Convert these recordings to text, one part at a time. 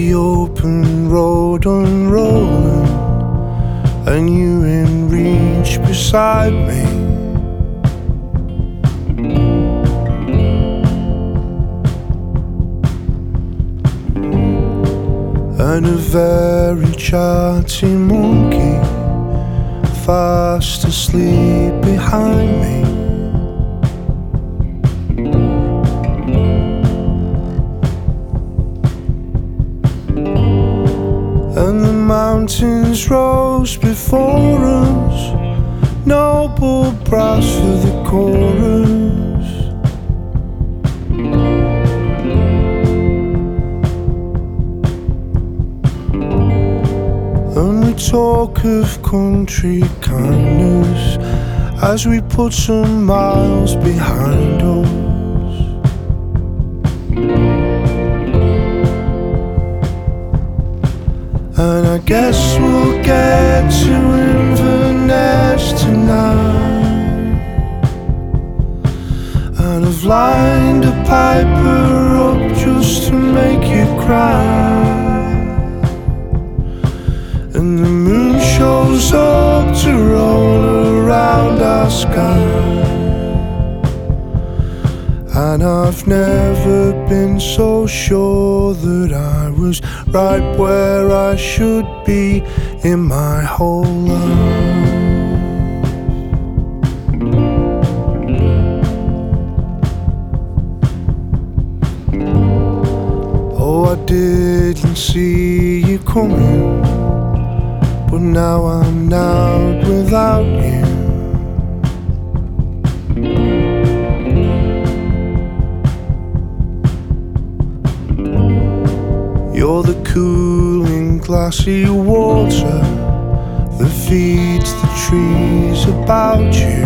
the open road unrolling, and you in reach beside me. And a very chatty monkey fast asleep behind me. And the mountains rose before us, noble brass for the chorus. And we talk of country kindness as we put some miles behind us. And I guess we'll get to Inverness tonight. And I've lined a piper up just to make you cry. And the moon shows up to roll around our sky. And I've never been so sure that I was right where I should be in my whole life. Oh, I didn't see you coming, but now I'm out without you. You're the cooling glassy water that feeds the trees about you.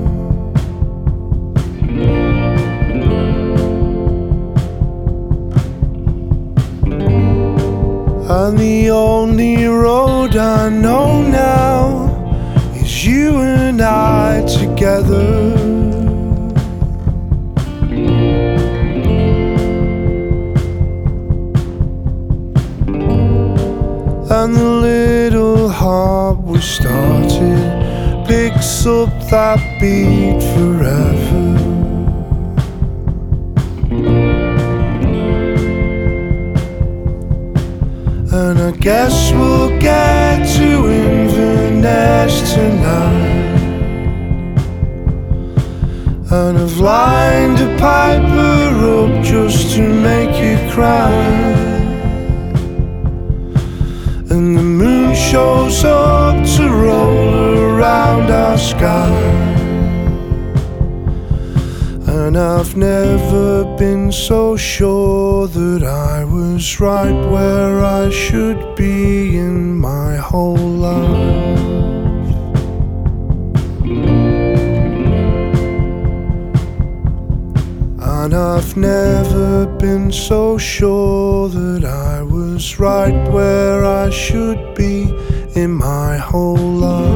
And the only road I know now is you and I together. And the little heart we started picks up that beat forever. And I guess we'll get to Inverness tonight. And I've lined a piper up just to make you cry. And the moon shows up to roll around our sky. And I've never been so sure that I was right where I should be in my whole life. And I've never been so sure that I was right where I should be in my whole life.